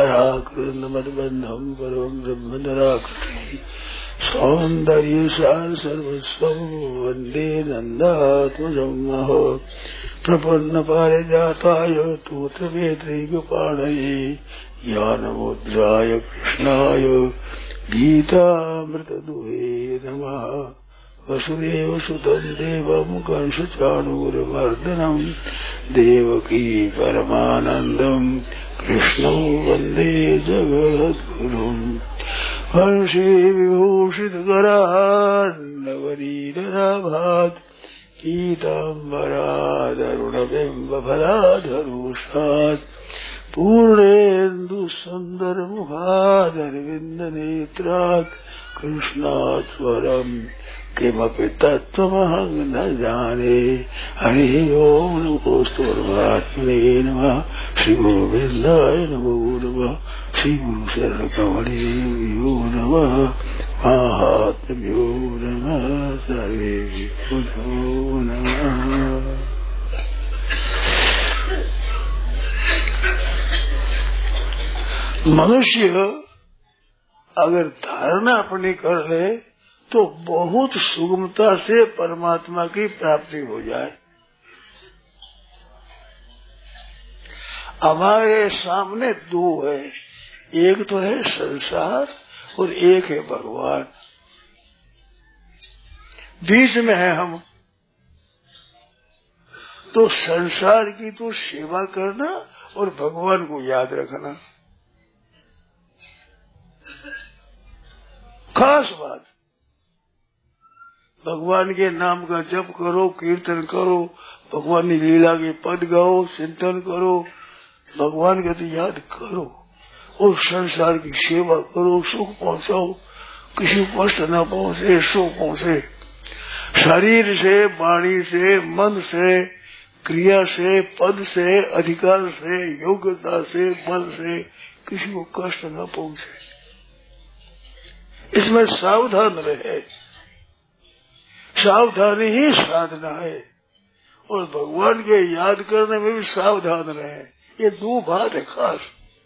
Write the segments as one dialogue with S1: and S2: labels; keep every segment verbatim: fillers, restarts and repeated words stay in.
S1: धरा कृष्ण मदबंधम परम ब्रह्म धराकृति सौंदर्य सार सर्वस्व वंदे नंदात्मजम् प्रपन्न पारिजाताय तोत्र वेत्रैकपाणये ज्ञानमुद्राय कृष्णाय गीतामृतदुहे नमः। वसुदेव सुतं देवं कंसचाणूरमर्दनं देवकी परमानन्दं कृष्णं वन्दे जगद्गुरुं। हर्षे विभूषितकरार्णवरीरराभात् पीताम्बरादरुणबिम्बफलाधरोषात् पूर्णेन्दुसुन्दरमुखादरविन्दनेत्रात् कृष्णात् स्वरम् किमपि तत्त्वमहं न जाने। हरि ओम नमोस्तु परमात्मने नमः। श्री गोविंदाय नमो नमः। श्री गुरु शरण कमलेभ्यो नमः। महात्म्यो नमः। सर्वेभ्यो नमः। मनुष्य अगर धारणा अपनी कर ले तो बहुत सुगमता से परमात्मा की प्राप्ति हो जाए। हमारे सामने दो है, एक तो है संसार और एक है भगवान। बीच में है हम। तो संसार की तो सेवा करना और भगवान को याद रखना खास बात। भगवान के नाम का जप करो, कीर्तन करो, भगवान की लीला के पद गाओ, चिंतन करो, भगवान का तो याद करो और संसार की सेवा करो, सुख पहुंचाओ, किसी को कष्ट न पहुंचे, सुख पहुंचे। शरीर से, वाणी से, मन से, क्रिया से, पद से, अधिकार से, योग्यता से, बल से किसी को कष्ट न पहुंचे, इसमें सावधान रहे। सावधानी ही साधना है और भगवान के याद करने में भी सावधान रहे। ये दो बात है खास।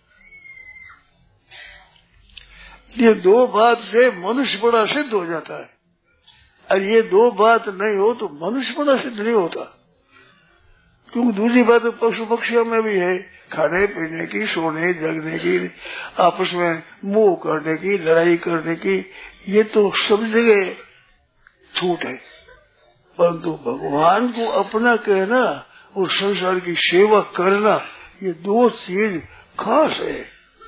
S1: ये दो बात से मनुष्य बड़ा सिद्ध हो जाता है और ये दो बात नहीं हो तो मनुष्य बड़ा सिद्ध नहीं होता। क्योंकि दूसरी बात तो पशु पक्षियों में भी है, खाने पीने की, सोने जगने की, आपस में मोह करने की, लड़ाई करने की, ये तो सब जगह छूट है। परंतु भगवान को अपना कहना और संसार की सेवा करना, ये दो चीज खास है।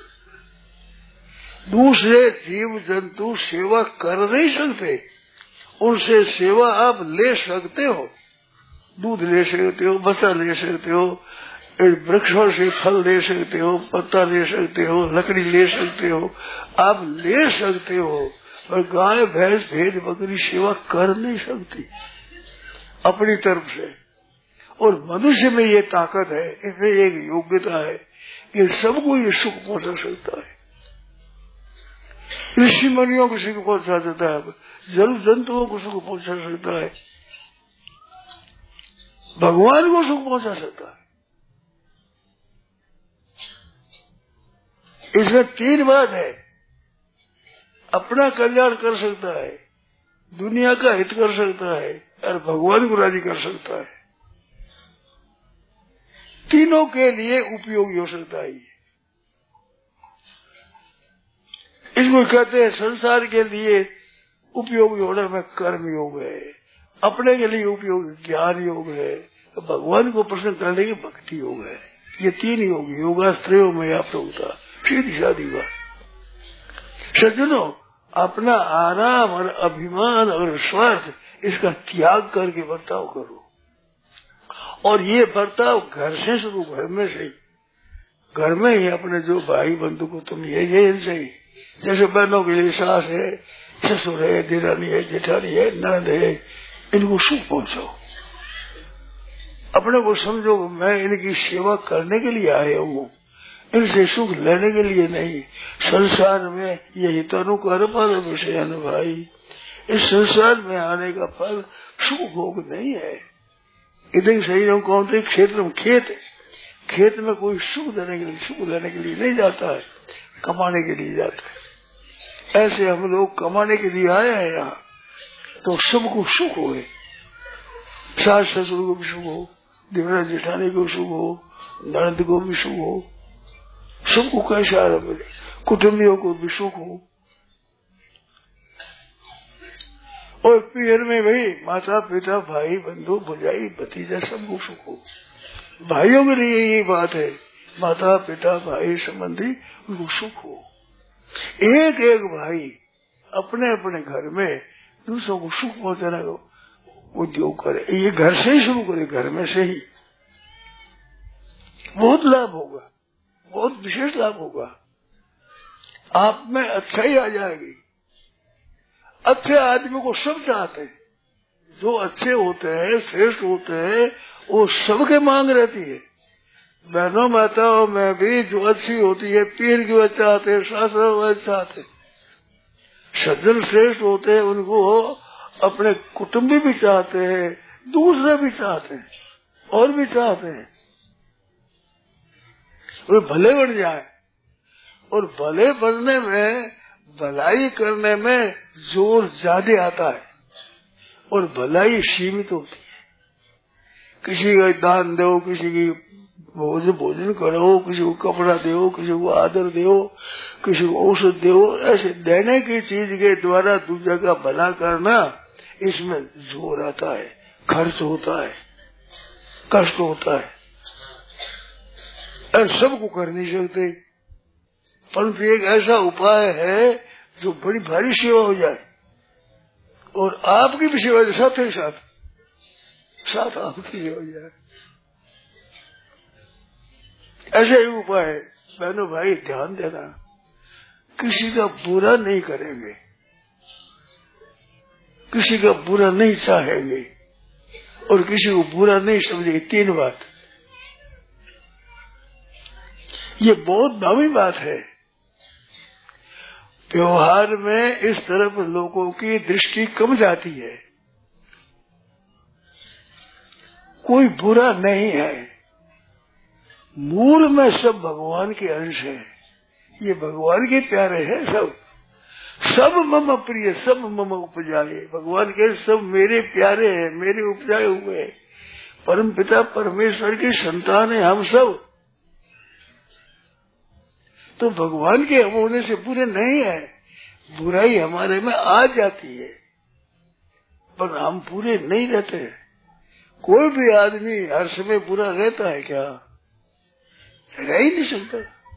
S1: दूसरे जीव जंतु सेवा कर नहीं सकते, उनसे सेवा आप ले सकते हो। दूध ले सकते हो, बच्चा ले सकते हो, वृक्षों से फल ले सकते हो, पत्ता ले सकते हो, लकड़ी ले सकते हो, आप ले सकते हो। और गाय भैंस भेड़ बकरी सेवा कर नहीं सकती अपनी तरफ से। और मनुष्य में ये ताकत है, इसमें एक योग्यता है कि सबको ये सुख पहुंचा सकता है। ऋषि मुनियों को सुख पहुंचा देता है, जल जंतुओं को सुख पहुंचा सकता है, भगवान को सुख पहुंचा सकता है। इसमें तीन बात है, अपना कल्याण कर सकता है, दुनिया का हित कर सकता है और भगवान को राजी कर सकता है। तीनों के लिए उपयोगी हो सकता है। इसको कहते हैं संसार के लिए उपयोगी होने में कर्म योग है, अपने के लिए उपयोगी ज्ञान योग है, तो भगवान को प्रसन्न करने की भक्ति योग है। ये तीन योग, योगास्त्रेय में आप होता सीधी साधी बात। सज्जनों, अपना आराम और अभिमान और स्वार्थ इसका त्याग करके बर्ताव करो। और ये बर्ताव घर से शुरू, घर में से, घर में ही अपने जो भाई बंधु को तुम ये ये इनसे ही, जैसे बहनों के लिए सास है, ससुर है, देरानी है, जेठानी है, ननद है, इनको सुख पहुंचाओ। अपने को समझो मैं इनकी सेवा करने के लिए आया हूँ, इनसे सुख लेने के लिए नहीं। संसार में यही तनु कर फल विषय भाई, इस संसार में आने का फल सुख भोग नहीं है। इधर शरीर कौन थे क्षेत्र में खेत है, खेत में कोई सुख देने के लिए सुख देने के लिए नहीं जाता है, कमाने के लिए जाता है। ऐसे हम लोग कमाने के लिए आए हैं यहाँ, तो सबको सुख हो, सास ससुर को भी सुख हो, देवराज जेठानी को सुख हो, ननद को भी सुख हो, सबको कैसे आराम मिले, कुटुंबियों को भी सुख हो। और पीर में भाई माता पिता भाई बंधु भुजाई भतीजा सबको सुख हो। भाइयों के लिए यही बात है, माता पिता भाई संबंधी उनको सुख हो। एक एक भाई अपने अपने घर में दूसरों को सुख पहुंचाने का उद्योग करे, ये घर से ही शुरू करे, घर में से ही बहुत लाभ होगा, बहुत विशेष लाभ होगा। आप में अच्छाई आ जाएगी। अच्छे आदमी को सब चाहते हैं, जो अच्छे होते हैं श्रेष्ठ होते हैं वो सबके मांग रहती है। बहनों माताओं में भी जो अच्छी होती है पीर की वजह चाहते हैं, शास्त्र वजह चाहते हैं। सज्जन श्रेष्ठ होते हैं उनको अपने कुटुंबी भी चाहते हैं, दूसरे भी चाहते हैं और भी चाहते हैं वे भले बन जाए। और भले बनने में, भलाई करने में जोर ज्यादा आता है और भलाई सीमित होती है। किसी का दान दो, किसी की भोजन भोजन करो, किसी को कपड़ा दो, किसी को आदर दो, किसी को औषध दो, ऐसे देने की चीज के द्वारा दूसरे का भला करना, इसमें जोर आता है, खर्च होता है, कष्ट होता है। और सबको कर नहीं सकते, परंतु एक ऐसा उपाय है जो बड़ी भारी सेवा हो जाए और आपकी भी सेवा साथ ही साथ साथ आपकी सेवा हो जाए। ऐसा ही उपाय है। बहनों भाई ध्यान देना, किसी का बुरा नहीं करेंगे, किसी का बुरा नहीं चाहेंगे और किसी को बुरा नहीं समझेंगे। तीन बात, ये बहुत भावी बात है। व्यवहार में इस तरफ लोगों की दृष्टि कम जाती है। कोई बुरा नहीं है, मूल में सब भगवान के अंश है, ये भगवान के प्यारे हैं। सब सब मम प्रिय, सब मम उपजाए, भगवान के सब मेरे प्यारे हैं, मेरे उपजाए हुए। परम पिता परमेश्वर की संतान है हम सब, तो भगवान के हम होने से बुरे नहीं है। बुराई हमारे में आ जाती है पर हम पूरे नहीं रहते। कोई भी आदमी हर समय बुरा रहता है क्या? रह ही नहीं सकता।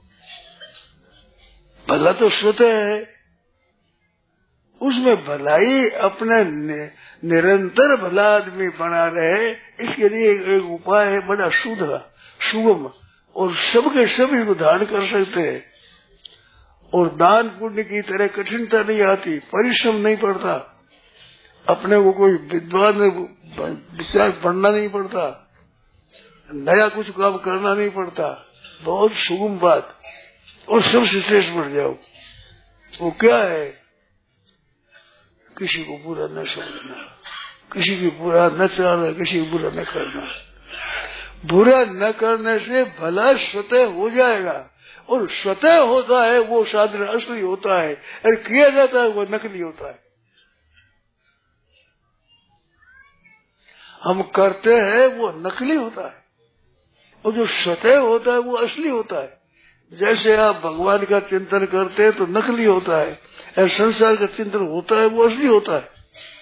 S1: भला तो स्वतः है, उसमें भलाई अपने निरंतर भला आदमी बना रहे, इसके लिए एक उपाय है बड़ा शुद्ध सुगम और सबके सभी को धारण कर सकते हैं। और दान पुण्य की तरह कठिनता नहीं आती, परिश्रम नहीं पड़ता, अपने को कोई विद्वान विचार पढ़ना नहीं पड़ता, नया कुछ काम करना नहीं पड़ता। बहुत सुगम बात और सबसे श्रेष्ठ बढ़ जाओ। वो क्या है? किसी को बुरा न समझना, किसी की बुरा न चाहना, किसी को बुरा न करना। बुरा न करने से भला स्वतः हो जाएगा और स्वतः होता है वो साधन असली होता है और किया जाता है वो नकली होता है। हम करते हैं वो नकली होता है और जो स्वतः होता है वो असली होता है। जैसे आप भगवान का चिंतन करते हैं तो नकली होता है और संसार का चिंतन होता है वो असली होता है।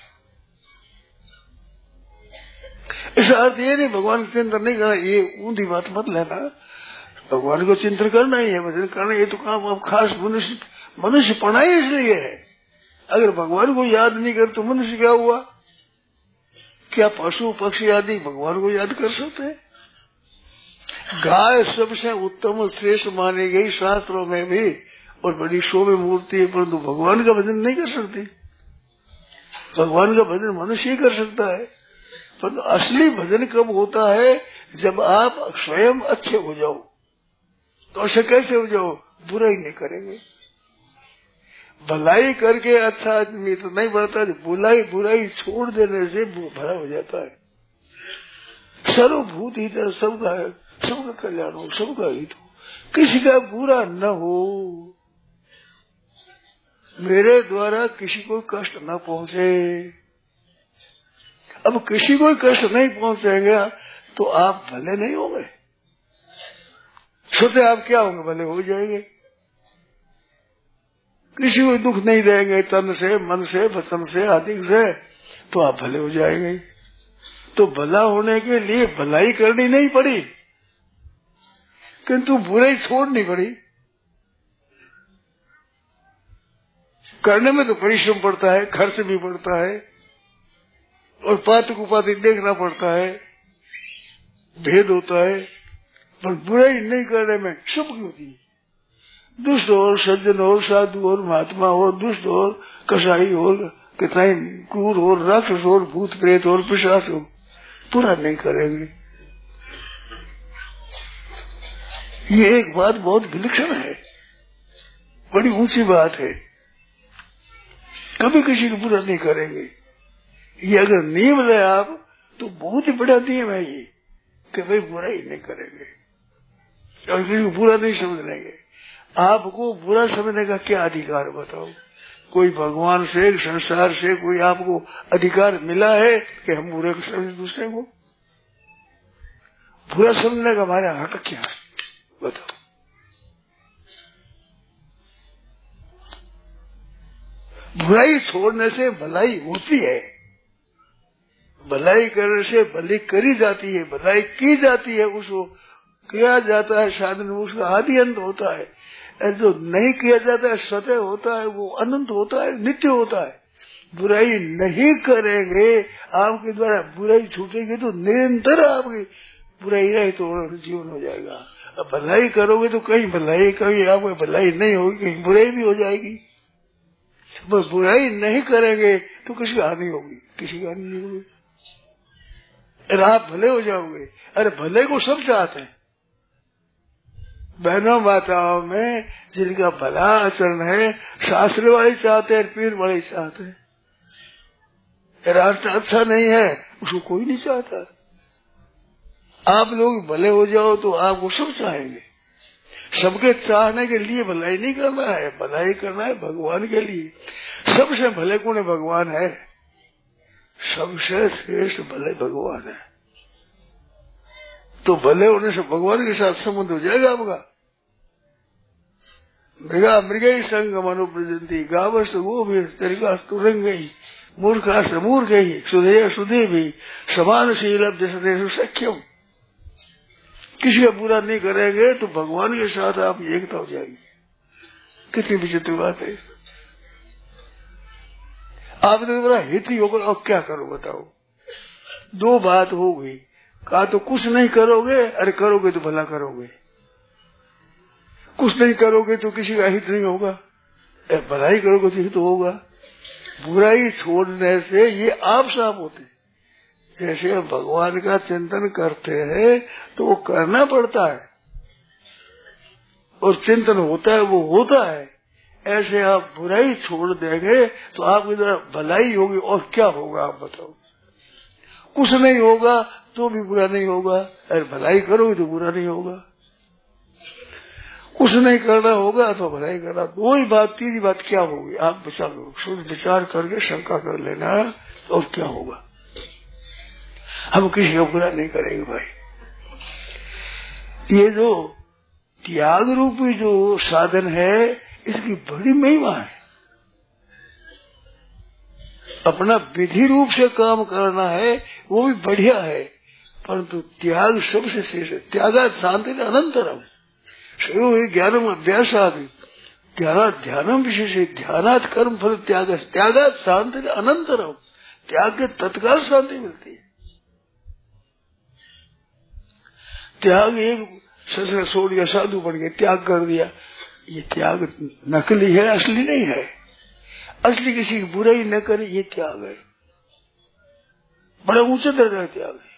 S1: इसका अर्थ ये नहीं भगवान का चिंतन नहीं करना, ये ऊंधी बात मत लेना। भगवान को चिंतन करना ही है, भजन करना, ये तो काम अब खास मनुष्य मनुष्य पढ़ाई इसलिए है। अगर भगवान को याद नहीं कर तो मनुष्य क्या हुआ? क्या पशु पक्षी आदि भगवान को याद कर सकते हैं? गाय सबसे उत्तम श्रेष्ठ मानी गई शास्त्रों में भी और बड़ी शोभे मूर्ति है, परंतु भगवान का भजन नहीं कर सकती। भगवान का भजन मनुष्य ही कर सकता है। परंतु असली भजन कब होता है? जब आप स्वयं अच्छे हो जाओ। तो ऐसे कैसे हो जाओ? बुराई नहीं करेंगे। भलाई करके अच्छा आदमी तो नहीं बढ़ता, बुराई बुराई छोड़ देने से भला हो जाता है। सर्वभूत ही सबका सबका कल्याण हो, सबका हित हो, किसी का बुरा न हो, मेरे द्वारा किसी को कष्ट न पहुंचे। अब किसी को कष्ट नहीं पहुंचेगा तो आप भले नहीं होंगे। सोते आप क्या होंगे? भले हो जाएंगे। किसी को दुख नहीं देंगे तन से, मन से, वचन से, आदि से, तो आप भले हो जाएंगे। तो भला होने के लिए भलाई करनी नहीं पड़ी, किंतु बुराई छोड़नी पड़ी। करने में तो परिश्रम पड़ता है, खर्च भी पड़ता है, और पात कुपाती देखना पड़ता है, भेद होता है, पर बुराई नहीं करने में सबकी होती है। दुष्ट और सज्जन और साधु और महात्मा और दुष्ट और कसाई और कितना ही क्रूर और राक्षस और भूत प्रेत और पिशाच हो, पूरा नहीं करेंगे। ये एक बात बहुत विलक्षण है, बड़ी ऊंची बात है। कभी किसी को बुरा नहीं करेंगे। ये अगर नियम ले आप तो बहुत ही बड़ा नियम है ये, कि भाई बुरा ही नहीं करेंगे और किसी को बुरा नहीं समझेंगे। आपको बुरा समझने का क्या अधिकार बताओ? कोई भगवान से, संसार से कोई आपको अधिकार मिला है कि हम बुरे को समझे दूसरे को? बुरा समझने का हमारा हक क्या है बताओ? बुराई छोड़ने से भलाई होती है, भलाई करने से भलाई करी जाती है, भलाई की जाती है, उसको किया जाता है साधन, उसका आदि अंत होता है। जो नहीं किया जाता है स्वतः होता है, वो अनंत होता है, नित्य होता है। बुराई नहीं करेंगे, आपके द्वारा बुराई छूटेगी तो निरंतर आपकी बुराई रहे तो जीवन हो जाएगा। अब भलाई करोगे तो कहीं भलाई, कहीं आपको भलाई नहीं होगी, कहीं बुराई भी हो जाएगी। बस बुराई नहीं करेंगे तो किसी की हानि होगी, किसी की हानि नहीं होगी। अरे आप भले हो जाओगे। अरे भले को सब चाहते हैं। बहनों माताओं में जिनका भला आचरण है, शास्त्र वाले चाहते हैं, पीर वाले चाहते हैं। रास्ता अच्छा नहीं है उसको कोई नहीं चाहता। आप लोग भले हो जाओ तो आपको सब चाहेंगे। सबके चाहने के लिए भलाई नहीं करना है, भलाई करना है भगवान के लिए। सबसे भले कौन है? भगवान है। सबसे श्रेष्ठ भले भगवान है। तो भले होने से भगवान के साथ संबंध हो जाएगा आपका। मृगा मृगई संग मनोप्रजंती गावस वो भी तरीका तुरंग गई मूर्खा से मूर्ख गई सुधे सुधे भी समानशील जैसे सख्यम। किसी का बुरा नहीं करेंगे तो भगवान के साथ आप एकता हो जाएगी। कितनी विचित्र बात है। आपने बोला हित ही होगा और क्या करो बताओ? दो बात हो गई। कहा तो कुछ नहीं करोगे, अरे करोगे तो भला करोगे। कुछ नहीं करोगे तो किसी का हित नहीं होगा, भलाई करोगे तो हित होगा। बुराई छोड़ने से ये आप साफ होते। जैसे भगवान का चिंतन करते हैं तो वो करना पड़ता है और चिंतन होता है, वो होता है। ऐसे आप बुराई छोड़ देंगे तो आपकी तरफ भलाई होगी। और क्या होगा आप बताओ? कुछ नहीं होगा तो भी बुरा नहीं होगा, अरे भलाई करोगे तो बुरा नहीं होगा। कुछ नहीं करना होगा तो भलाई करना। दो ही बात, तीसरी बात क्या होगी? आप विचार करो, शुद्ध विचार करके शंका कर लेना और क्या होगा। हम किसी का बुरा नहीं करेंगे भाई। ये जो त्याग रूपी जो साधन है इसकी बड़ी महिमा है। अपना विधि रूप से काम करना है वो भी बढ़िया है, परंतु त्याग सबसे श्रेष्ठ है। त्यागात् शांति अनंतरम ज्ञानम अभ्यासाद ध्यानम विशेष। ध्यानात् कर्म फल त्याग। त्यागात् शांति अनंतरम। त्याग के तत्काल शांति मिलती है। त्याग एक ससुर छोड़ दिया, साधु बन गए, त्याग कर दिया, ये त्याग नकली है, असली नहीं है। असली किसी की बुराई न करे ये त्याग है, बड़ा ऊंचे दर्जा का त्याग है।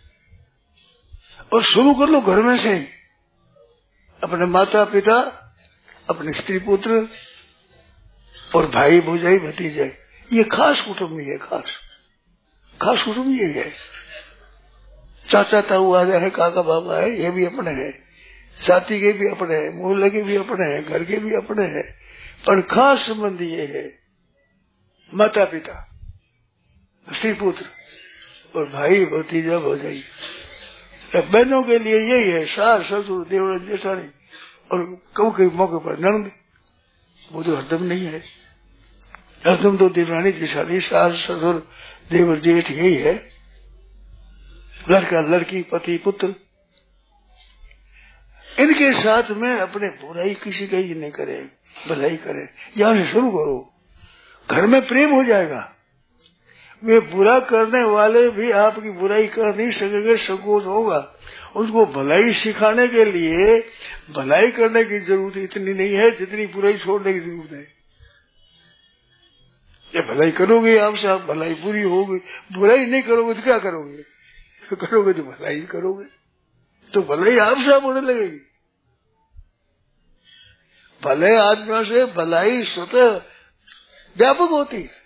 S1: और शुरू कर लो घर में से, अपने माता पिता, अपने स्त्री पुत्र और भाई भौजाई भतीजे, ये खास कुटुंब ही है। खास खास कुटुंब ये है। चाचा ताऊ आ जाए, काका बाबा है, ये भी अपने हैं, साथी के भी अपने हैं, मोहल्ले के भी अपने हैं, घर के भी अपने हैं, पर खास संबंध ये है माता पिता, स्त्री पुत्र और भाई भतीजा भौजाई। बहनों के लिए यही है सास ससुर देवर जेठानी और कभी कभी मौके पर नंद। वो तो हरदम नहीं है, हरदम तो देवरानी जेठानी सास ससुर देवर जेठ यही है, लड़का लड़की पति पुत्र। इनके साथ में अपने बुराई किसी का ही नहीं करे, भलाई करे। यहां से शुरू करो, घर में प्रेम हो जाएगा। वे बुरा करने वाले भी आपकी बुराई कर नहीं सकेंगे, संकोच होगा। उसको भलाई सिखाने के लिए भलाई करने की जरूरत इतनी नहीं है जितनी बुराई छोड़ने की जरूरत है। ये भलाई करोगे आपसे आप भलाई पूरी होगी, बुराई नहीं करोगे तो क्या करोगे? करोगे तो भलाई करोगे, तो भलाई आपसे आप होने लगेगी। भले आदमियों से भलाई स्वतः व्यापक होती है,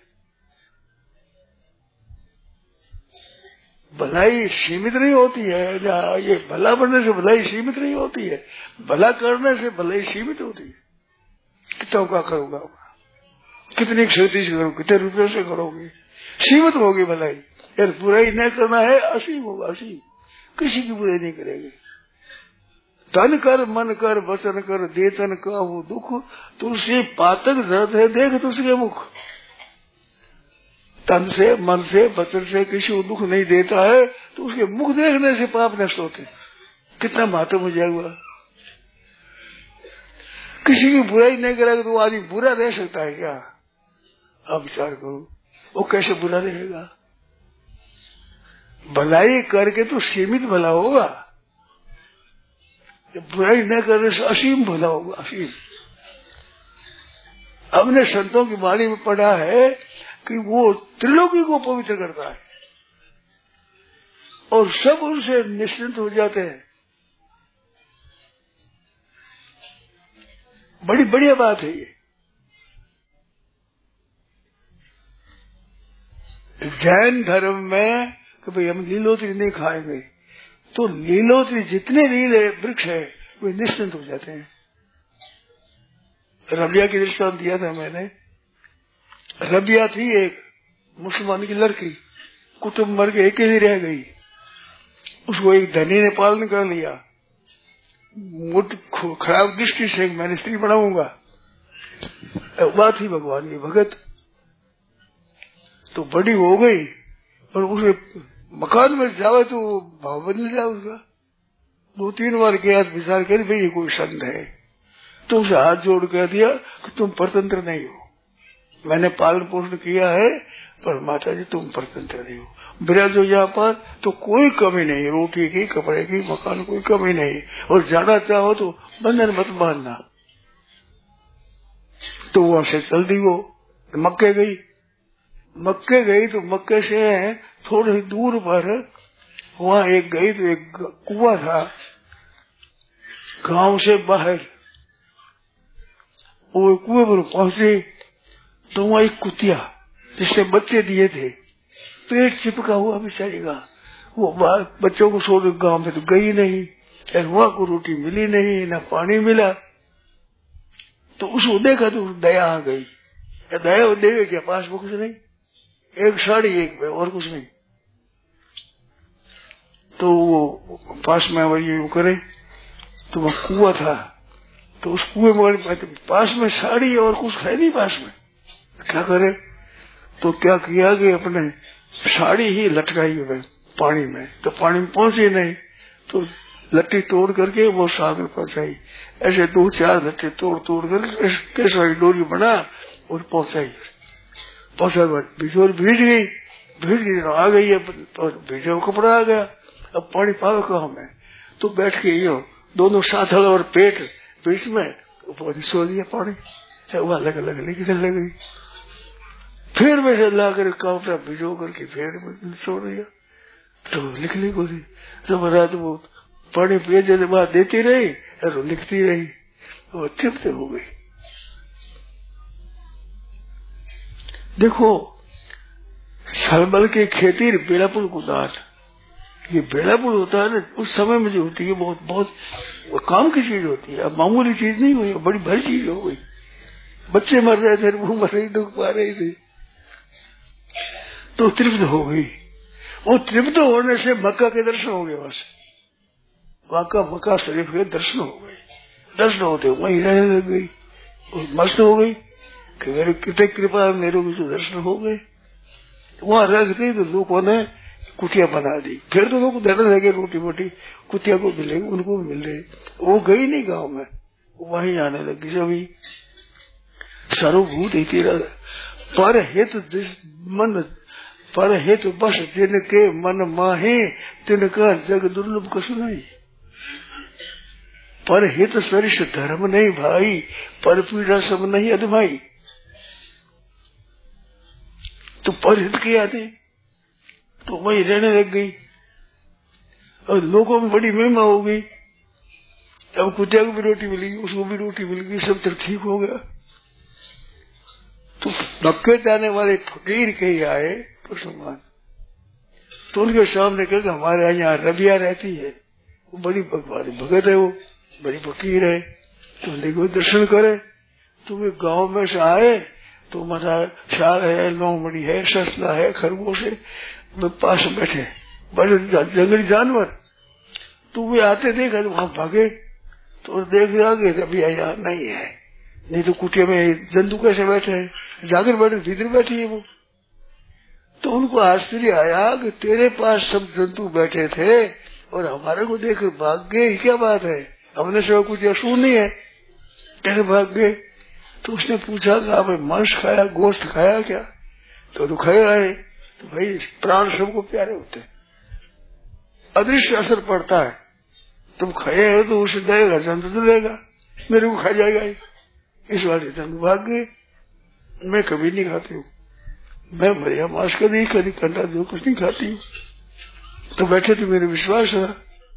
S1: भलाई सीमित नहीं होती है। ये भला बनने से भलाई सीमित नहीं होती है, भला करने से भलाई सीमित होती है। कितना का करोगे, कितनी क्षति से करोगे, कितने रुपयों से करोगे, सीमित होगी भलाई। यार बुराई न करना है, असीम होगा, असीम। किसी की बुराई नहीं करेंगे। तन कर मन कर वचन कर दे तन का वो दुख, तुलसी पातक दर्द है देख तुझके मुख। तन से मन से वचन से किसी को दुख नहीं देता है तो उसके मुख देखने से पाप नष्ट होते। कितना महत्व हो जाएगा। किसी की बुराई नहीं करेगा तो आदमी बुरा रह सकता है क्या? आप विचार करो, वो कैसे बुरा रहेगा? भलाई करके तो सीमित भला होगा, बुराई न करने से असीम भला होगा, असीम। हमने संतों की वाणी में पढ़ा है कि वो त्रिलोकी को पवित्र करता है और सब उनसे निश्चिंत हो जाते हैं। बड़ी बढ़िया बात है ये। जैन धर्म में कि भाई हम लीलोत्री नहीं खाएंगे, तो लीलोत्री जितने लीले वृक्ष है वे निश्चिंत हो जाते हैं। रबिया की दृष्टांत दिया था मैंने। रबिया थी एक मुसलमान की लड़की, कुटुंब मर के अकेली रह गई। उसको एक धनी ने पालन कर लिया। खराब दृष्टि से मैंने स्त्री बनाऊंगा, बात ही भगवान की भगत। तो बड़ी हो गई और उसे मकान में जावे तो भाव बदल जाए उसका। दो तीन बार गया विचार कर भाई ये कोई संत है, तो उसे हाथ जोड़ कर दिया कि तुम परतंत्र नहीं हो, मैंने पालन पोषण किया है पर माता जी तुम परतंत्र नहीं हो। विराज हो यहाँ पर तो कोई कमी नहीं, रोटी की कपड़े की मकान कोई कमी नहीं, और जाना चाहो तो बंधन मत बांधना। तो वहां से चल दी वो मक्के गई। मक्के गई तो मक्के से थोड़ी दूर पर वहां एक गई तो एक कुआं था गांव से बाहर। वो कुएं पर पहुंचे तो वहां एक कुतिया जिसने बच्चे दिए थे, पेट चिपका हुआ बेचारी का। वो बच्चों को छोड़ गांव में तो गई नहीं, और वहां को रोटी मिली नहीं, ना पानी मिला। तो उसको देखा तो दया आ गई। दया देवे क्या पास में कुछ नहीं, एक साड़ी एक में और कुछ नहीं। तो वो पास में वही करे तो वह कुआं था, तो उस कुएं में पास में साड़ी और कुछ है नहीं पास में, क्या करे? तो क्या किया कि अपने साड़ी ही लटकाई हुई पानी में, तो पानी में पहुंची नहीं, तो लट्टी तोड़ करके वो सागर पहुंचाई। ऐसे दो चार लट्टी तोड़ तोड़ कर कैसा डोरी बना और पहुंचाई। पहुंचा भिजोर भीज गई, भीज गई आ गई है, भिजो कपड़ा आ गया। अब पानी पावे कहाँ में, तो बैठ के यो दोनों साथल और पेट बीच में सो लिया पानी, वो अलग अलग निकलने लगी। फिर वैसे ला कर कपड़ा भिजो करके फिर सो लिया तो निकली गोली। तो रात वो पानी पिए जैसे बात देती रही और लिखती रही, वो चिपते हो गई। देखो सलबल की खेती बेलापुर कुदार ये बेड़ापुर होता है ना, उस समय में जो होती है बहुत बहुत काम की चीज होती है। अब मामूली चीज नहीं हुई, बड़ी भारी चीज हो गई। बच्चे मर रहे थे, वो मर रही, दुख पा रहे थे, तो तृप्त हो गई। वो तृप्त होने से मक्का के दर्शन हो गए, वहां से वहां का मक्का शरीफ के दर्शन हो गए। दर्शन होते वहीं रहने लग गई, मस्त हो गई कि मेरे कितने कृपा है, मेरे भी तो दर्शन हो गए। वहां रख दी तो लोगों ने कुटिया बना दी। फिर तो लोग देने लगे रोटी मोटी, कुटिया को मिलेगी, उनको भी मिल रही। वो गई नहीं गांव में, वहीं आने लगी सभी। सर्वभूत ही पर हित जिस मन पर हित बस जिनके मन माहे, तिनका जग दुर्लभ कछु नहीं। पर हित सरिष धर्म नहीं भाई, पर पीड़ा सब नहीं अधमाई। तो पर हित किया थे तो वही रहने लग गई, और लोगों में बड़ी महिमा हो गई। अब कुतिया को भी रोटी मिली, उसको भी रोटी मिल गई, सब तरफ ठीक हो गया। तो मक्के जाने वाले फकीर कहीं आए मुसलमान, तो उनके सामने कहते हमारे यहाँ रबिया रहती है, वो बड़ी भगवान भगत है, वो बड़ी फकीर है, तो देखो दर्शन करे। तो वे गांव में से आए तो मजा शाल है, लोमड़ी है, ससला है, खरगोश है, वे पास बैठे, बड़े जंगली जानवर। तो वे आते देखा तो वहां भागे, तो देख रहा कि रबिया यहाँ नहीं है, नहीं तो कुटिया में जंतु कैसे बैठे हैं, जाकर बैठे भीतर बैठी है वो। तो उनको आश्चर्य आया कि तेरे पास सब जंतु बैठे थे और हमारे को देख भाग गए, क्या बात है, हमने सब कुछ असूर नहीं है, कैसे भाग गए। तो उसने पूछा कि आपने मांस खाया, गोश्त खाया क्या? तो तो खाया है। तो भाई प्राण सबको प्यारे होते हैं, अदृश्य असर पड़ता है, तुम खाए हो तो उसे देगा, जंतु तो लेगा, मेरे को खा जाएगा। इस बार जंतु भाग गए। मैं कभी नहीं खाती हूँ, मैं मरिया मांस कभी कभी कंटा जो कुछ नहीं खाती हूँ। तो बैठे तो मेरे विश्वास है।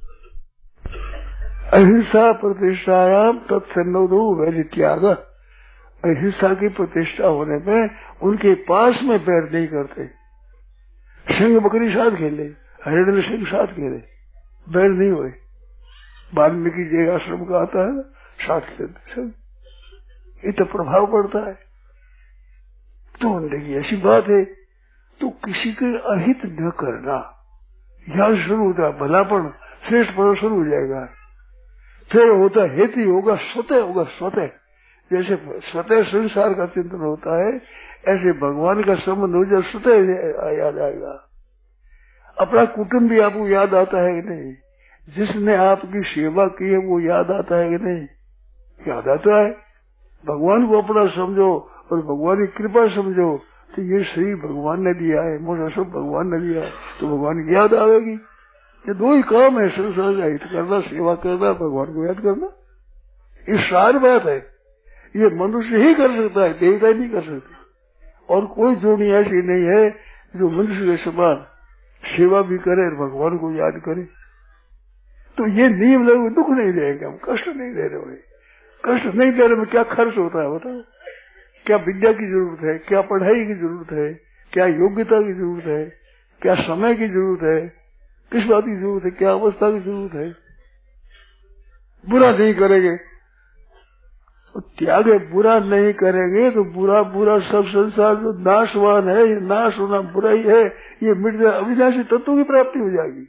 S1: अहिंसा प्रतिष्ठायाम तत्सन्नोदो वैर त्याग। अहिंसा की प्रतिष्ठा होने में उनके पास में बैर नहीं करते। सिंह बकरी साथ खेले, हरिण सिंह साथ खेले, बैर नहीं हुए। वाल्मीकि जी आश्रम का आता है, साथ खेलते, ये तो प्रभाव पड़ता है। तो देखिए ऐसी बात है, तो किसी के अहित न करना, यहाँ शुरू होता है भलापन, श्रेष्ठ पर शुरू हो जाएगा। फिर होता हित ही होगा, स्वतः होगा, स्वतः। जैसे स्वतः संसार का चिंतन होता है, ऐसे भगवान का संबंध हो जाए, स्वतः याद आएगा। अपना कुटुंब भी आपको याद आता है कि नहीं? जिसने आपकी सेवा की है वो याद आता है कि नहीं? याद आता है। भगवान को अपना समझो और भगवान की कृपा समझो, तो ये शरीर भगवान ने दिया है, मुझे सब भगवान ने दिया है, तो भगवान की याद आवेगी। ये दो ही काम है, संसार का हित करना, सेवा करना, भगवान को याद करना। ये सारी बात है, ये मनुष्य ही कर सकता है, देवता नहीं कर सकते। और कोई जोड़ी ऐसी नहीं है जो मनुष्य के समान सेवा भी करे और भगवान को याद करे। तो ये नियम लोग दुख नहीं देंगे, हम कष्ट नहीं दे रहे हैं। कष्ट नहीं दे रहे में क्या खर्च होता है बताओ? क्या विद्या की जरूरत है, क्या पढ़ाई की जरूरत है, क्या योग्यता की जरूरत है, क्या समय की जरूरत है, किस बात की जरूरत है, क्या अवस्था की जरूरत है? बुरा नहीं करेंगे तो त्याग, बुरा नहीं करेंगे तो बुरा बुरा सब संसार जो नाशवान है, ये नाश होना बुरा ही है, ये मिट जाए, अविनाशी तत्व की प्राप्ति हो जाएगी।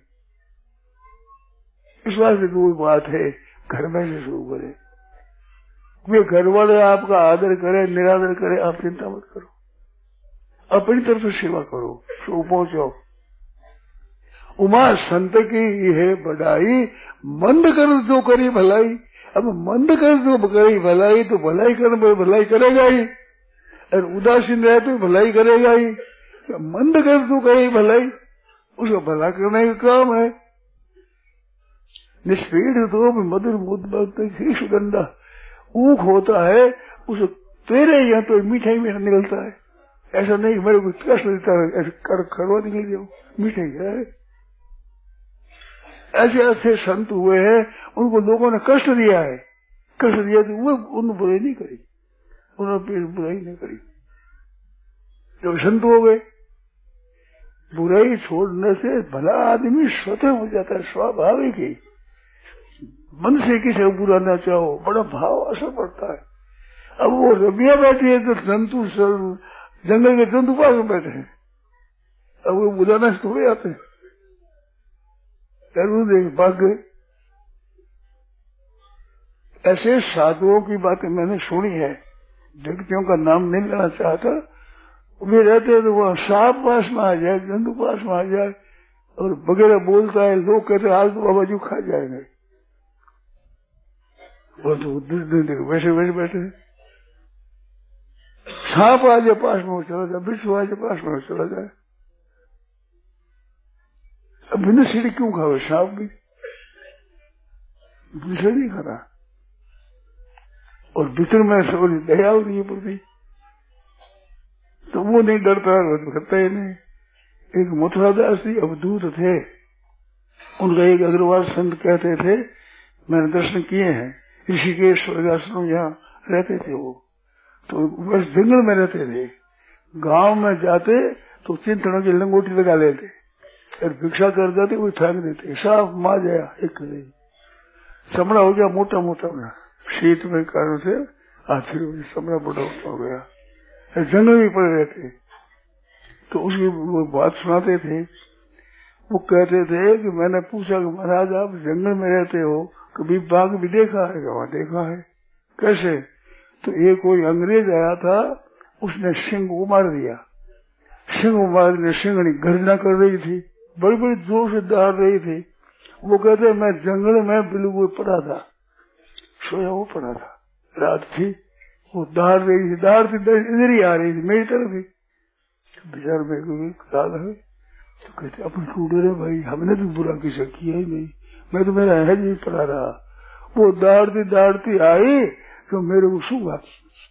S1: इस बात से कोई बात है, घर में से शुरू करें। वे घर वाले आपका आदर करे, निरादर करे, आप चिंता मत करो, अपनी तरफ से सेवा करो, सो पहुंचो। उमा संत की है बढ़ाई, मंद कर जो करी भलाई। अब मंद कर जो करी भलाई, तो भलाई करने पर भलाई करेगा ही, और उदासीन रहे तो भलाई करेगा ही। मंद कर जो करी भलाई, उसका भला करने का काम है। निष्पीड़ तो मधुर मुद्द ही सुगंधा, ऊख होता है उसे तेरे यहाँ तो मिठाई में निकलता है। ऐसा नहीं मेरे को कष्ट देता है, ऐसे कर खड़वा निकल जाओ, मिठाई है। ऐसे ऐसे संत हुए हैं, उनको लोगों ने कष्ट दिया है, कष्ट दिया तो वो उन्होंने बुराई नहीं करी, उन्होंने बुराई नहीं करी, जब संत हो गए। बुराई छोड़ने से भला आदमी स्वतः हो जाता है, स्वाभाविक ही। मन से किसी को बुरा ना चाहो, बड़ा भाव असर पड़ता है। अब वो रबिया बैठी है तो जंतु जंगल के जंतु पास में बैठे हैं, अब वो बुलाना से थोड़े आते हैं, देख भाग गए। ऐसे साधुओं की बातें मैंने सुनी है, व्यक्तियों का नाम नहीं लेना चाहता। वे रहते हैं तो वह सांप पास में आ जाए, जंतु पास में आ जाए और वगैरह बोलता है, लोग कहते हैं आज तो बाबा जी खा जाएंगे, वो तो वैसे वैसे बैठे। सांप आ जाए पास में वो चला जाए, विश्व आ जाए पास में वो चला जाए। अब बिना सीढ़ी क्यों खावे सांप भी, दूसरे नहीं खा रहा। और भीतर में सब दया हो रही है प्रति, तो वो नहीं डरता, करता ही नहीं। एक मथुरादास जी अवधूत थे, उनका एक अग्रवाल संत कहते थे, मैंने दर्शन किए हैं, ऋषिकेश स्वर्गाश्रम यहाँ रहते थे वो, तो बस जंगल में रहते थे। गांव में जाते तो चिंतनों की लंगोटी लगा लेते और भिक्षा कर जाते, वो फेंक देते, साफ मार जाया एक चमड़ा हो गया मोटा मोटा, शीत में कारण से आखिर चमड़ा मोटा हो गया, जंगल में पड़े रहते। तो उसकी वो बात सुनाते थे, वो कहते थे कि मैंने पूछा कि महाराज आप जंगल में रहते हो, कभी बाघ भी देखा है? वहां देखा है। कैसे? तो एक कोई अंग्रेज आया था, उसने सिंह को मार दिया। सिंह को मार दिया, सिंहनी गर्जना कर रही थी, बड़ी बड़ी जोर से दहाड़ रही थी। वो कहते मैं जंगल में बिल्कुल पड़ा था, सोया वो पड़ा था, रात थी, वो दहाड़ रही थी, दहाड़ती इधर ही आ रही थी मेरी तरफ ही। बेचार में रात है, तो कहते अपन क्यों डरे भाई, हमने तो बुरा किसी किया ही नहीं, मैं तो मेरा है नहीं पड़ा रहा। वो दहाड़ती दहाड़ती आई तो मेरे को सूंघा,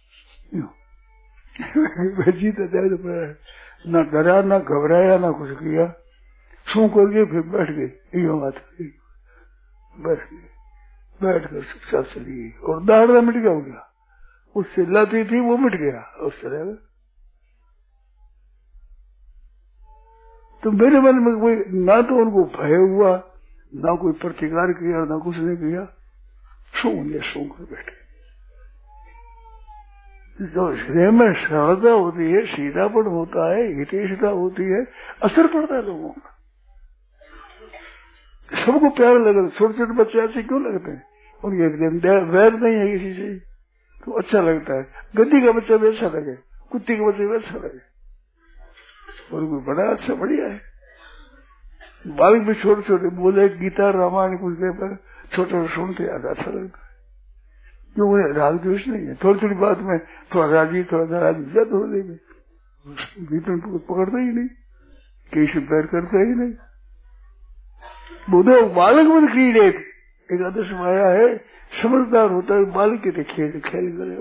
S1: जीता जाए तो ना डरा ना घबराया ना कुछ किया, सूंघ करके फिर बैठ गई, यो बात बैठ गई, बैठ कर चुपचाप चली गई और दहाड़ा मिट गया। हो गया, वो चिल्लाती थी वो मिट गया और चला गया। तो मेरे मन में कोई ना तो उनको भय हुआ, ना कोई प्रतिकार किया, ना कुछ नहीं किया, सूंघ लिया, सूंघ कर बैठे। जो हृदय में सरलता होती है, सीधापन होता है, हितेशता होती है, असर पड़ता है लोगों का, सबको प्यार लगता। छोटे छोटे बच्चे ऐसे क्यों लगते हैं? उनके वैर नहीं है किसी से, तो अच्छा लगता है। गद्दी का बच्चा भी अच्छा लगे, कुत्ते के बच्चे भी अच्छा लगे, और कोई बड़ा अच्छा बढ़िया है। बालक भी छोटे छोटे बोले गीता रामायण कुछ देर पर छोटे छोटे सुनते याद अच्छा लगता है, क्यों उन्हें राग द्वेष नहीं है। थोड़ी थोड़ी बात में थोड़ा राजी थोड़ा नाराजी ज्यादा हो जाएगी, भीतर पकड़ता ही नहीं, किसी पैर करता ही नहीं। बोधो बालक मन क्रीडे, एक आदर्श माया है, समझदार होता है बालक के खेल खेल करे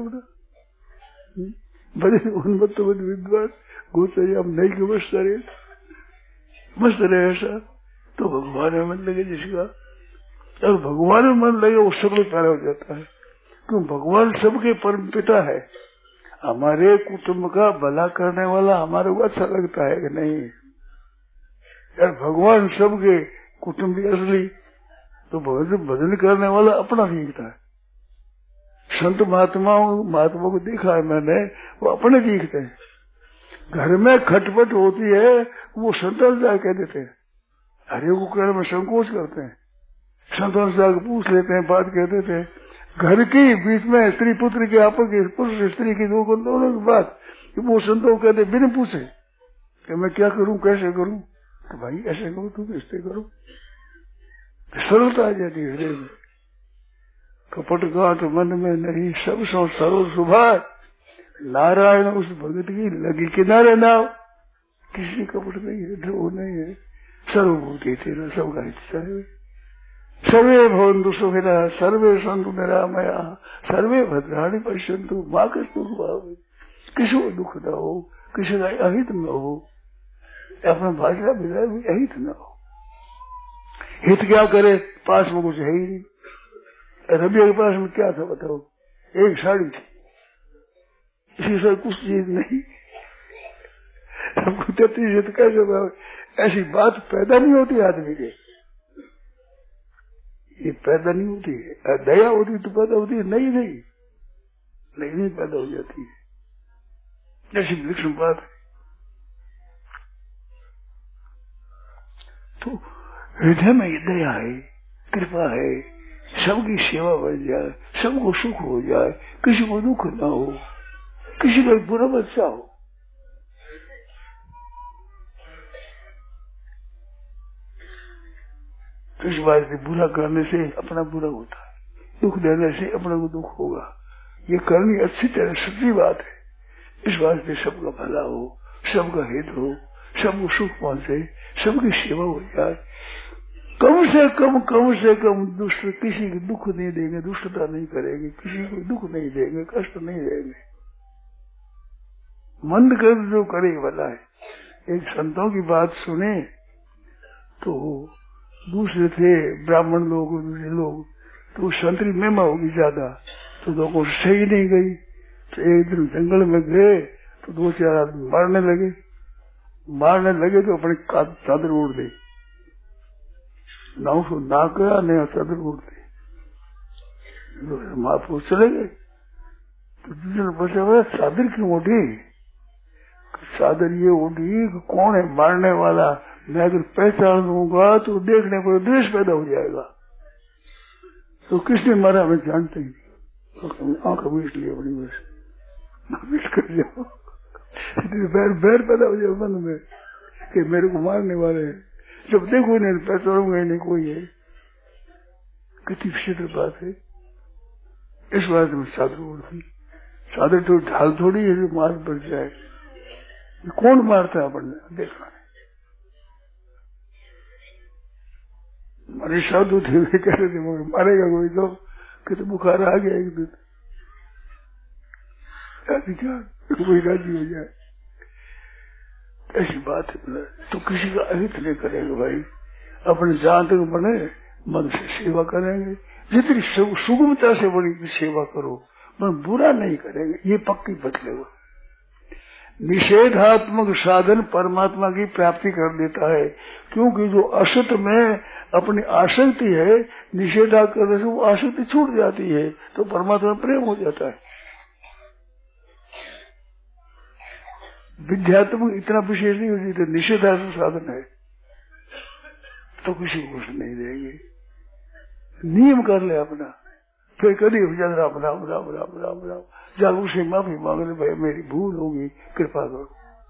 S1: बड़े उन्मत्त विद्वान गोचर हम नहीं के मस्त रहे मस्त रहे ऐसा, तो भगवान में मन लगे जिसका, और भगवान में मन लगे वो सब प्यारा हो जाता है, क्यों भगवान सबके परम पिता है। हमारे कुटुंब का भला करने वाला हमारे को अच्छा लगता है कि नहीं? यार भगवान सबके कुटुंबी असली, तो भजन भजन करने वाला अपना दिखता है। संत महात्माओं महात्मा को देखा है मैंने, वो अपने दिखते हैं। घर में खटपट होती है, वो संतोष जा कह देते हैं, हरे को कहने में संकोच करते हैं, संतोष जा पूछ लेते हैं, बात कह देते हैं। घर की बीच में स्त्री पुत्र के आपस की, पुरुष स्त्री की दो दोनों की बात, वो संतोष कहते बिना पूछे कि मैं क्या करूं कैसे करूं, तो भाई ऐसे करो तुम ऐसे करो, सरलता आ जाती है हृदय में। कपट गांठ मन में नहीं, सब सो सर्व सुभाष, नारायण उस भगत की लगी किनारे नाव। किसी कपट नहीं है, ध्रुव नहीं है, सर्वभूति तेरा सबका हिस्सा है। सर्वे भवन्तु सुखिनः, सर्वे सन्तु निरामया, सर्वे भद्राणि पश्यन्तु मां कस्तु भावे। किसी को दुख न हो, किसी का अहित न हो, अपना भाषा विचार भी अहित न हो। हित क्या करे, पास में कुछ है ही नहीं। रबिया के पास में क्या था बताओ, एक साड़ी थी, इसी से कुछ चीज नहीं, सबको तेतीस हित कैसे ऐसी बात पैदा नहीं होती आदमी के, ये पैदा नहीं होती है। दया होती तो पैदा होती है, नहीं नहीं नहीं नहीं पैदा हो जाती है। ऐसी विलक्षण बात है। तो हृदय में ये दया है, कृपा है, सबकी सेवा बन जाए, सबको सुख हो जाए, किसी को दुख ना हो, किसी का बुरा बच्चा हो। तो इस बात से बुरा करने से अपना बुरा होता है, दुख देने से अपने को दुख होगा। ये करनी अच्छी तरह सच्ची बात है। इस बात से सबका भला हो, सबका हित हो, सबको सुख पहुंचे, सबकी सेवा हो जाए। कम से कम कम से कम दुष्ट किसी को दुख नहीं देंगे, दुष्टता नहीं करेंगे, किसी को दुख नहीं देंगे, कष्ट नहीं देंगे। मंद कर जो करे भला है। एक संतों की बात सुने तो दूसरे थे ब्राह्मण लोग, दूसरे लोग, तो संतरी महिमा होगी ज्यादा, तो लोगों को सही नहीं गई। तो एक दिन जंगल में गए तो दो चार आदमी मारने लगे मारने लगे तो अपने चादर ओढ़ दे, ना उसको ना कहा नहीं चादर ओढ़ दे, महापुरुष चले गए। तो दूसरे बचा हुआ चादर क्यों ओढ़ी? चादर ये ओढ़ी कौन है मारने वाला, मैं अगर पहचान लूंगा तो देखने पर द्वेष पैदा हो जाएगा। तो किसने मारा मैं जानते ही आंख बीच लिया बड़ी बस बीच कर जाओ, बैर बैर पैदा हो जाए मन में कि मेरे को मारने वाले हैं। जब देखो नहीं पहचानूंगा नहीं कोई है, कितनी विचित्र बात है। इस बात में चादर ओढ़ी, चादर तो ढाल थोड़ी है जो मार पड़ जाए। कौन मारता है अपन देखना है। हमारे साधु थे वे कह रहे थे मारेगा कोई तो कि बुखार आ गया एक दिन, कोई राजी हो जाए। ऐसी बात है तो किसी का अहित नहीं करेंगे भाई, अपने जहां तक बने मन से सेवा करेंगे, जितनी सुगमता से बड़ी सेवा करो, पर बुरा नहीं करेंगे, ये पक्की बदलेगा। निषेधात्मक साधन परमात्मा की प्राप्ति कर देता है, क्योंकि जो असत में अपनी आसक्ति है, निषेधा करने से वो आसक्ति छूट जाती है, तो परमात्मा प्रेम हो जाता है। विद्यात्मक इतना विशेष नहीं होती, तो निषेधात्मक साधन है तो किसी को कुछ नहीं देंगे। नियम कर ले अपना, फिर कभी राम राम राम राम राम राम राम जब उसे माफी मांग ले, भाई मेरी भूल होगी कृपा करो।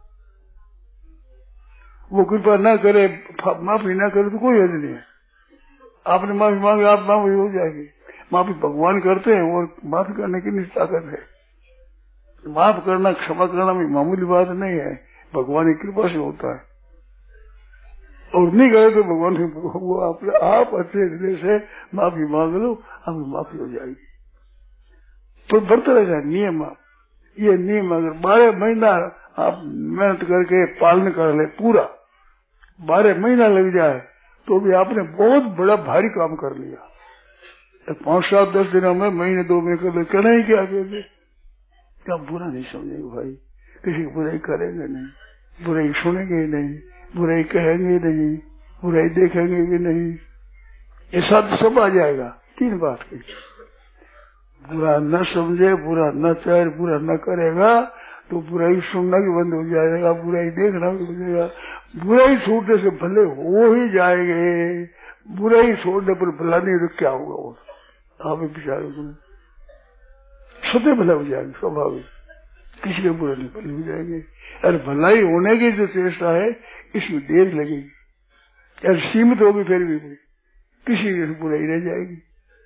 S1: वो कृपा ना करे, माफी ना करे तो कोई हद नहीं है। आपने माफी मांगे, आप माफी हो जाएगी। माफी भगवान करते हैं और माफी करने की नहीं ताकत है। माफ करना, क्षमा करना भी मामूली बात नहीं है, भगवान की कृपा से होता है। और नहीं करे तो भगवान वो आप, आप अच्छे हृदय से माफी मांग लो, आपकी माफी हो जाएगी। तो बढ़ता रहेगा नियम। आप ये नियम अगर बारह महीना आप मेहनत करके पालन कर ले, पूरा बारह महीना लग जाए तो भी आपने बहुत बड़ा भारी काम कर लिया। पांच सात दस दिनों में, महीने दो महीने कर ले, कहना ही क्या कहते, क्या बुरा नहीं समझेंगे भाई, किसी की बुराई करेंगे नहीं, बुराई सुनेंगे नहीं, बुराई कहेंगे नहीं, बुराई देखेंगे भी नहीं, ये सब सब आ जाएगा। तीन बात की, बुरा न समझे, बुरा न चाहे, बुरा न करेगा तो बुराई सुनना भी बंद हो जाएगा, बुराई देखना भी हो जाएगा। बुराई छोड़ने से भले हो ही जाएंगे, बुराई छोड़ने पर भला नहीं तो क्या होगा, वो आप विचार स्वतः भला हो जाएंगे, स्वाभाविक, किसी का बुरा नहीं भले हो जाएंगे। और भलाई होने की जो चेष्टा है इसमें देर लगेगी, यार सीमित होगी, फिर भी किसी की बुराई रह जाएगी।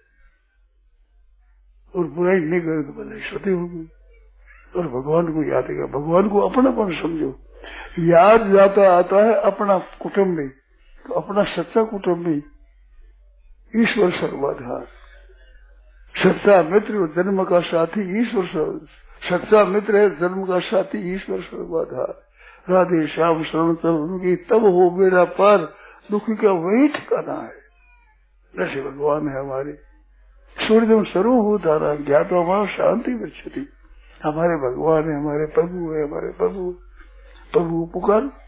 S1: और बुराई नहीं करे तो भलाई स्वतः होगी। और भगवान को याद है, भगवान को अपनापन समझो। याद जाता आता है अपना कुटुंबी, तो अपना सच्चा कुटुंबी ईश्वर सर्वाधार, सच्चा मित्र जन्म का साथी ईश्वर सर्व, सच्चा मित्र है जन्म का साथी ईश्वर सर्वाधार। राधे श्याम शरण चरण की तब हो मेरा पार, दुखी का वही ठिकाना है। ऐसे भगवान है हमारे। सूर्यदेव सर्वभूतारा ज्ञातो मां शांति गच्छति। हमारे भगवान है, हमारे प्रभु है, हमारे प्रभु प्रभु पुकार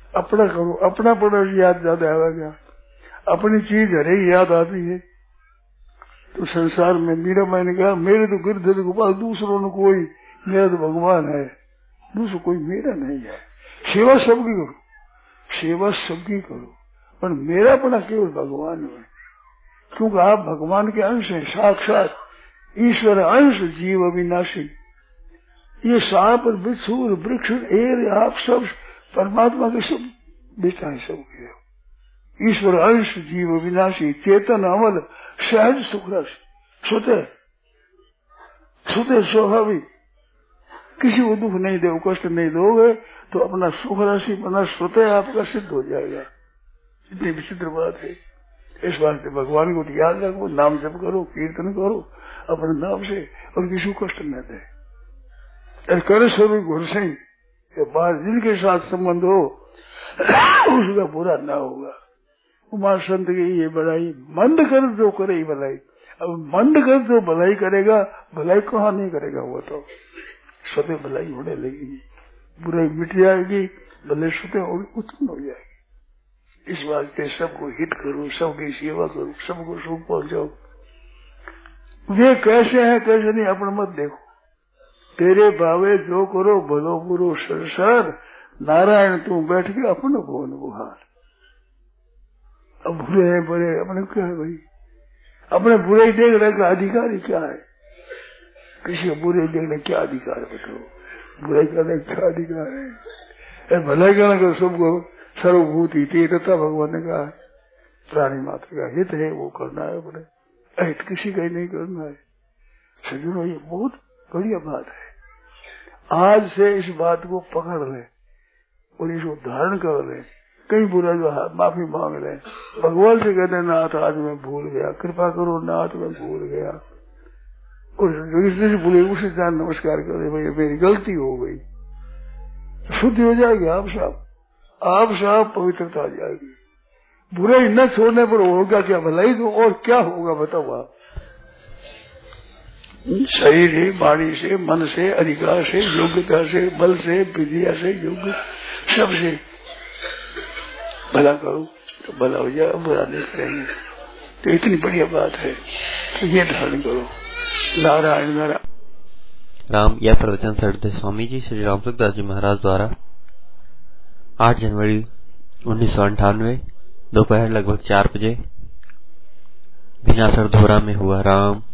S1: अपना करो, अपना पड़ोस याद ज्यादा आएगा, अपनी चीज हरे याद आती है। तो संसार में मीरा मैंने कहा मेरे तो गिरधर गोपाल, दूसरों ने कोई, मेरा तो भगवान है, दूसरा कोई मेरा नहीं है। सेवा सबकी करो, सेवा सबकी करो, पर मेरा अपना केवल भगवान है, क्योंकि आप भगवान के अंश हैं, साक्षात ईश्वर अंश, जीव अविनाशी। ये सांप और बिच्छू और वृक्ष एर आप सब परमात्मा के सब बेटा है, सब के ईश्वर अंश, जीव अविनाशी, चेतन अमल, सहज सुख रस, स्वतः स्वतः स्वाभाविक, किसी को दुख नहीं दो, कष्ट नहीं दोगे तो अपना सुख राशि बना स्वतः आपका सिद्ध हो जाएगा। इतनी विचित्र बात है। इस वास्ते भगवान को याद रखो, नाम जप करो, कीर्तन करो अपने नाम से, और किसी को कष्ट न दे। कर सभी गुरु सिंह के बाद जिनके साथ संबंध हो उसका बुरा ना होगा। कुमार संत की ये भलाई, मंद कर जो करे भलाई। अब मंद कर जो भलाई करेगा, भलाई कहाँ नहीं करेगा, वो तो स्वतः भलाई होने लगेगी, बुराई मिट जाएगी, भले स्वतः उत्पन्न हो जाएगी। इस वास्ते सबको हित करो, सबकी सेवा करो, सबको सुख पहुंचाओ। वे कैसे हैं कैसे नहीं अपना मत देखो, तेरे भावे जो करो भलो बुरो संसार, नारायण तू बैठ के अपने भवन बुहार। अब बुरे हैं बुरे, अपने क्या है भाई, अपने बुरे देखने का अधिकार ही क्या है? किसी को बुरे देखने क्या अधिकार बताओ, बुराई करने क्या अधिकार है? भलाई करने का सबको सर्वभूति तेरता भगवान ने कहा है, प्राणी मात्र का हित है वो करना है, बोले हित किसी का ही नहीं करना है। सज्जनों ये बहुत बढ़िया बात है। आज से इस बात को पकड़ ले और इसको धारण कर ले, कई बुरा जो माफी मांग ले, भगवान से कहते नाथ आज मैं भूल गया, कृपा करो नाथ मैं भूल गया, और जिसने भूले उसे जान नमस्कार कर दे, भाई मेरी गलती हो गई, शुद्धि हो जाएगी, आप साहब आप साहब पवित्रता आ जाएगी। बुराई न छोड़ने पर होगा क्या भलाई, तो और क्या होगा बताओ आप? शरीर से, वाणी से, मन से, अधिकार से, योग्यता से, बल से, विद्या से, योग्य सबसे भला करो तो भला हो जाए, बुरा नहीं करेंगे। तो इतनी बढ़िया बात है, तो ये धारण करो। नारायण नारायण।
S2: राम। यह प्रवचन श्रद्धेय स्वामी जी श्री राम सुखदास जी महाराज द्वारा आठ जनवरी उन्नीस सौ अंठानवे दोपहर लगभग चार बजे भिनासर धोरा में हुआ। राम